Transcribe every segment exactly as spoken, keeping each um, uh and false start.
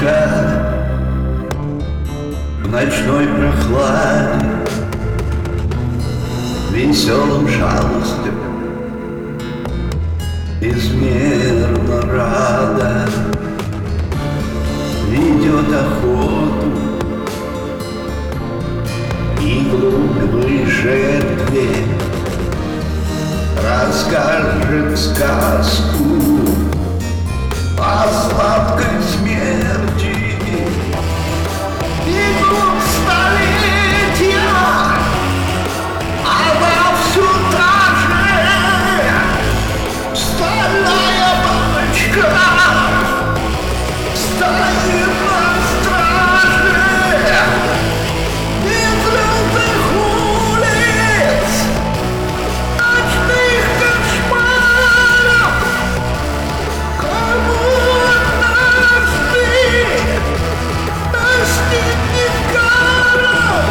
бабочка в ночной прохладе, веселым шалостям безмерно рада, ведет охоту и глупой жертве расскажет сказку о сладкой смерти. Идут столетия, она все та же стальная бабочка стоит на страже безлюдных улиц, ночных кошмаров. Кому однажды настигнет кара.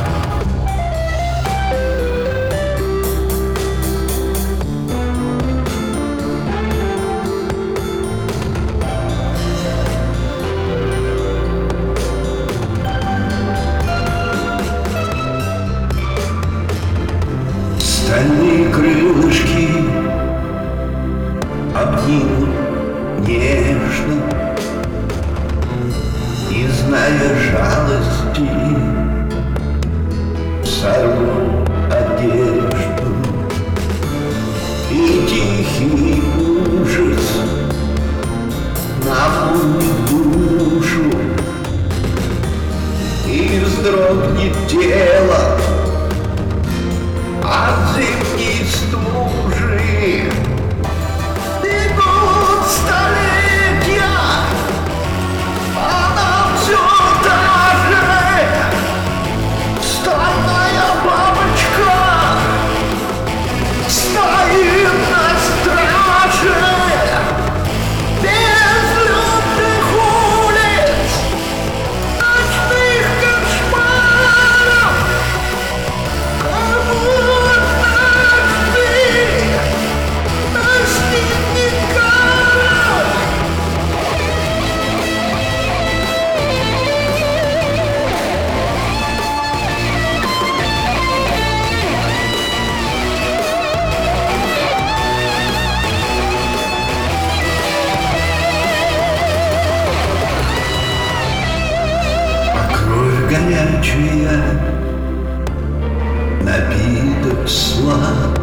Стальные крылышки обнимут нежно, и, зная жалости, сорвут одежду, и тихий ужас наполнит душу, и вздрогнет тело от зимней стужи. Бегут столетия, она все та же стальная бабочка стоит на страже безлюдных улиц, ночных кошмаров. Кому горячая, напиток сладкий.